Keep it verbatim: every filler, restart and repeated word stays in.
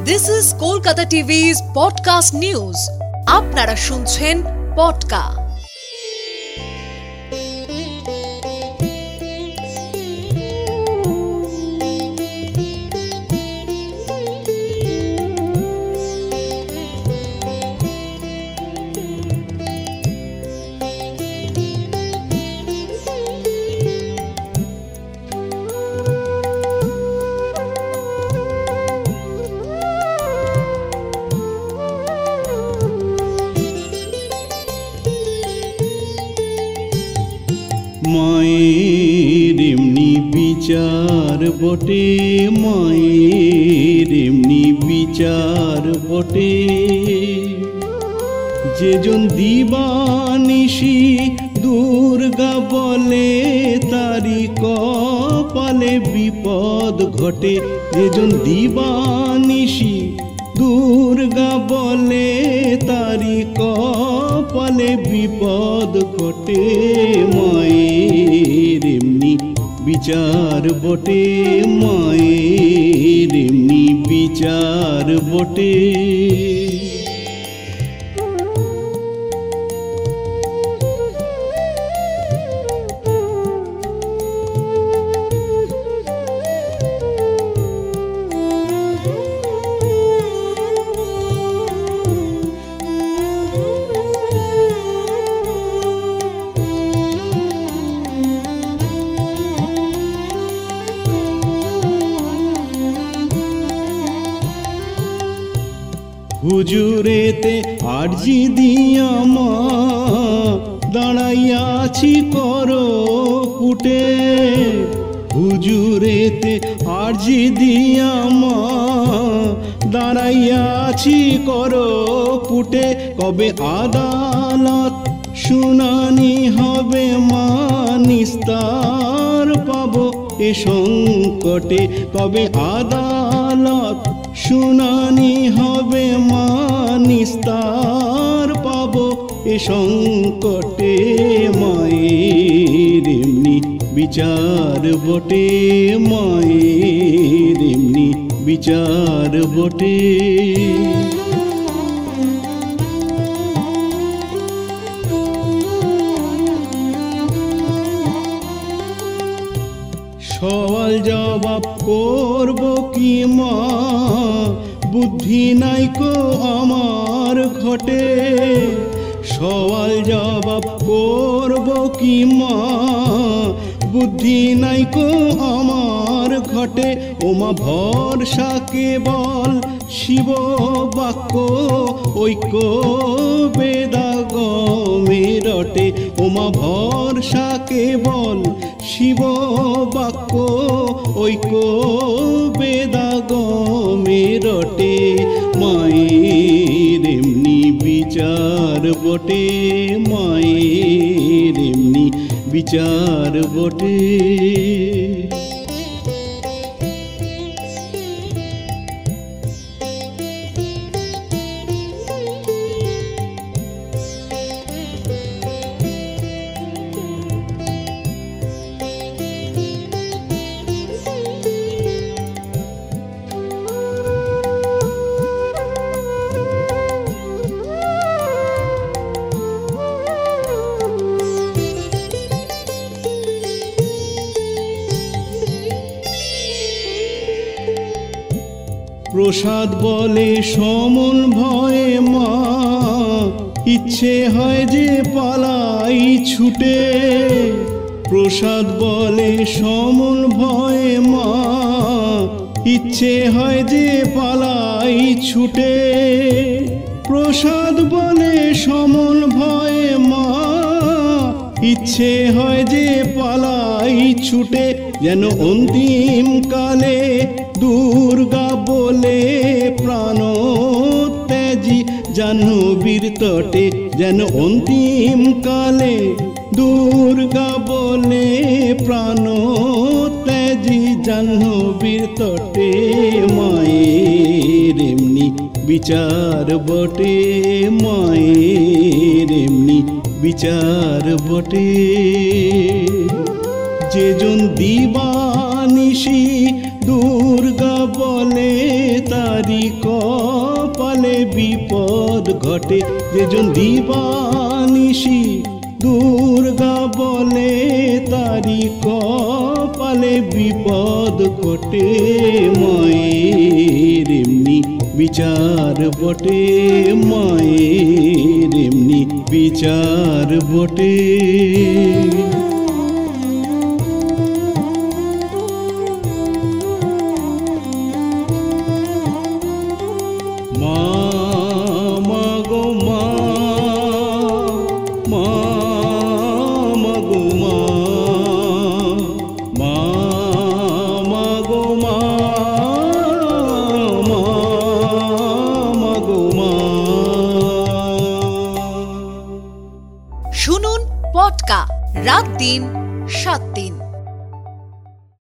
This is Kolkata টিভি's podcast news. আপনারা শুনছেন পডকা। মায়ের এমনি বিচার বটে, মায়ের এমনি বিচার বটে, যেজন দিবানিশি দুর্গা বলে তারি কপালে বিপদ ঘটে। যেজন দিবানিশি দুর্গা বলে তারি কপালে বিপদ ঘটে। মায়ের এমনি বিচার বটে, মায়ের এমনি বিচার বটে। হুজুরেতে আরজি দিয়া মা দাঁড়াইয়াছি করো কুটে। হুজুরেতে আরজি দিয়া মা দাঁড়াইয়াছি করো কুটে। কবে আদালত শুনানি হবে মা, নিস্তার পাবো এ সংকটে। কবে আদালত শুনানি হবে মা, নিস্তার পাবো এ সংকটে। মায়ের এমনি বিচার বটে, মায়ের এমনি বিচার বটে। সওয়াল জবাব করব কি মা, বুদ্ধি নাই কো আমার ঘটে। সওয়াল জবাব করব কি মা, বুদ্ধি নাই কো আমার ঘটে। ওমা ভরসা কেবল শিব বাক্য, ঐক্য বেদাগমে রটে। ওমা ভরসা কেবল শিব বাক্য, ঐক্য বেদাগমে রটে। মায়ের এমনি বিচার বটে, মায়ের এমনি বিচার বটে। প্রসাদ বলে সমন ভয়ে মা, ইচ্ছে হয় যে পালাই ছুটে। প্রসাদ বলে সমন ভয়ে মা, ইচ্ছে হয় যে পালাই ছুটে। প্রসাদ বলে সমন ভয়ে মা, ইচ্ছে হয় যে পালাই ছুটে। যেন অন্তিম কালে দুর্গা বলে প্রাণ ত্যাজি জাহ্নবীর তটে। যেন অন্তিম কালে দুর্গা বলে প্রাণ ত্যাজি জাহ্নবীর তটে। মায়ের এমনি বিচার বটে, মায়ের এমনি বিচার বটে। যেজন দিবানিশি দুর্গা বলে তারি কপালে বিপদ ঘটে, যেজন দিবানিশি দুর্গা বলে তারি কপালে বিপদ ঘটে। মায়ের এমনি বিচার বটে, মায়ের এমনি বিচার বটে। মা মা গো মা, মা মা গো মা, মা মা গো মা, মা মা গো মা। শুনুন পটকা রাত দিন সাত দিন।